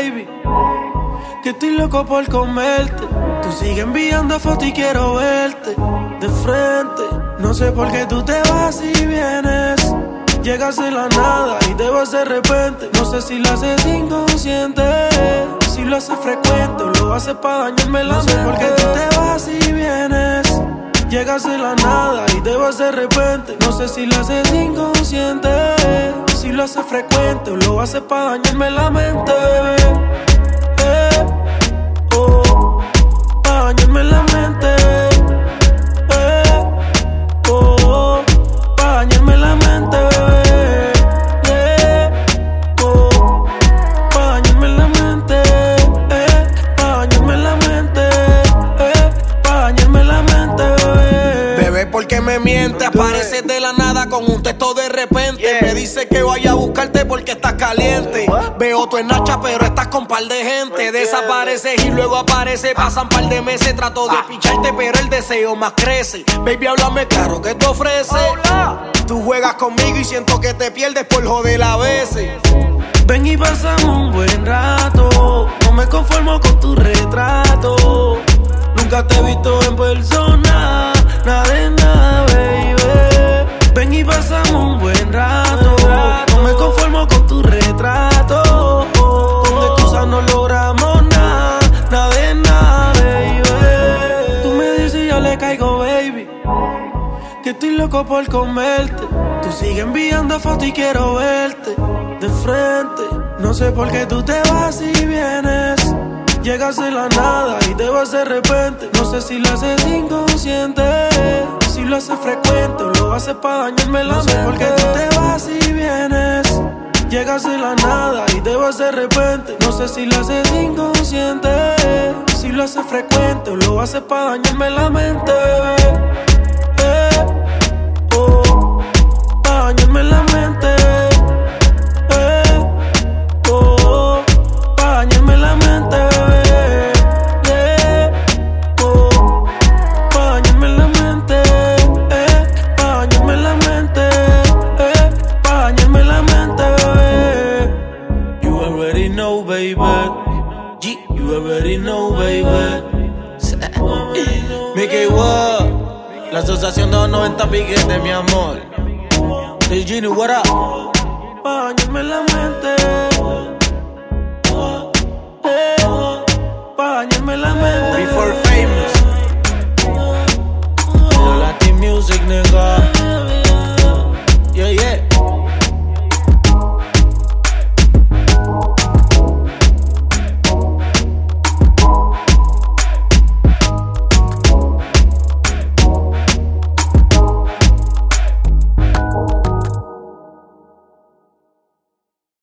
baby, que estoy loco por comerte. Tú sigues enviando fotos y quiero verte de frente. No sé por qué tú te vas y vienes. Llegas de la nada y te vas de repente. No sé si lo haces inconsciente, si lo haces frecuente o lo haces pa' dañarme la mente. No sé por qué tú te vas y vienes. Llegas de la nada y te vas de repente. No sé si lo haces inconsciente, si lo haces frecuente o lo haces pa' dañarme la mente. Pa' dañarme la mente. Pa' dañarme la mente, bebé. Pa' dañarme la mente. Pa' dañarme la mente. Pa' dañarme la mente, bebé. Bebé, ¿por qué me mientes? Apareces de la nada con un texto de repente. Me dice que vaya a buscarte porque estás caliente. Veo tu enacha, pero estás con par de gente. Desapareces y luego aparece. Pasan par de meses, trato de picharte, pero el deseo más crece. Baby, háblame claro, ¿qué te ofrece? Tú juegas conmigo y siento que te pierdes por joder a veces. Ven y pasamos un buen rato. No me conformo con tu retrato. Nunca te he visto en persona. Nada de nada, baby. Ven y pasamos un buen rato. No me conformo con tu retrato. Con excusas no logramos nada. Nada de nada, baby. Tú me dices y yo le caigo, baby, que estoy loco por comerte. Tú sigues enviando fotos y quiero verte de frente. No sé por qué tú te vas y vienes. Llegas de la nada y te vas de repente. No sé si lo haces inconsciente, si lo haces frecuente o lo haces pa' dañarme la mente. No sé por qué tú te vas y vienes. Llegas de la nada y te vas de repente. No sé si lo haces inconsciente, si lo haces frecuente o lo haces pa' dañarme la mente, bebé. Pa' dañarme la mente. Pa' dañarme la mente, bebé. Pa' dañarme la mente. Pa' dañarme la mente. Pa' dañarme la mente, bebé. You already know, baby. You already know, baby. Mickey What? La asociación de los 90 piquetes, mi amor. Del Genie, what up? Pa' dañarme la mente.